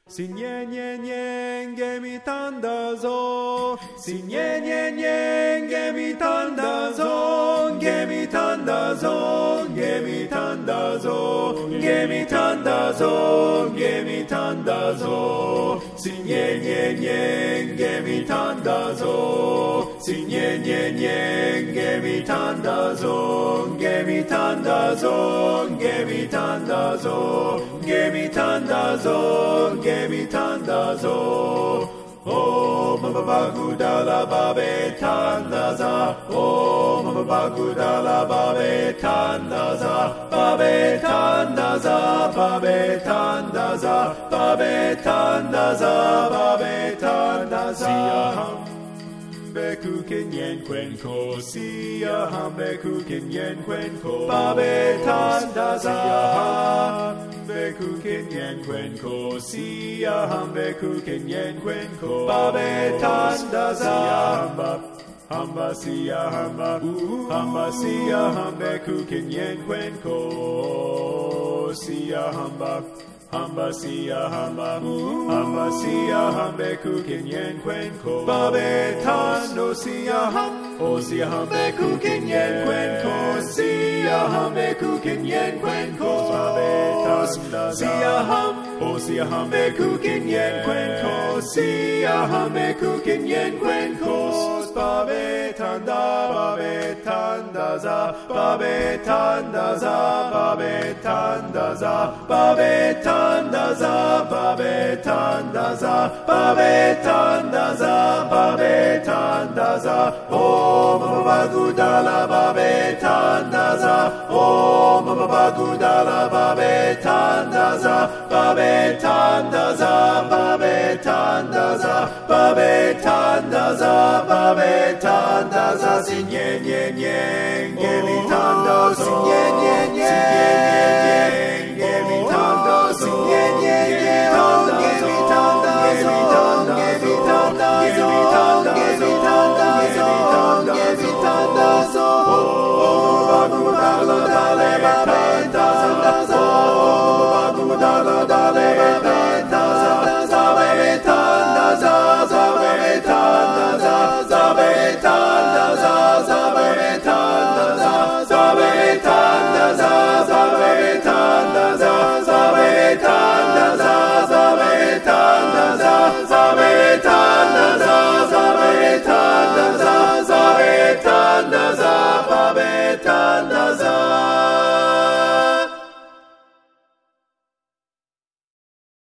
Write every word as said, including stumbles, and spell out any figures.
Si nie nie nie gemi tandazo, si nie nie nie gemi tandazo, gemi tandazo, gemi tandazo, gemi tandazo, gemi tandazo, si nie nie nie gemi tandazo, si nie nie nie gemi tandazo, gemi tandazo, gemi tandazo, gemi tandazo, gemi tandazo. Oh, mama baguda la babe tandaza. Oh, mama baguda la babe tandaza. Babe tandaza, babe tandaza, babe tandaza, babe tandaza. Beku kinyen kwenko, siya hambeku kinyen kwenko, babe tandaza. Beku kinyen kwenko, siya hambeku kinyen kwenko, babe tandaza. Hamba, hamba siya hamba, hamba siya hambeku kinyen kwenko, siya hamba. Hamba siya hamba, hamba siya hambe kukinyen kwenko, babe tando siya ham, o siya hambe kukinyen kwenko, siya hambe kukinyen kwenko, babe tanda siya ham, o siya hambe kukinyen kwenko, siya hambe kukinyen kwenko, babe tanda, babe tanda za, babe tanda za, babe tanda za, babe tanda. Tandaza, babe tandaza, babe tandaza, babe tandaza. Oh, mama bagudala, babe tandaza. Oh, mama bagudala, babe tandaza, babe tandaza, babe tandaza, babe tandaza, babe tandaza. Sinye nye nye, gemi tando, sinye nye nye, gemi tando.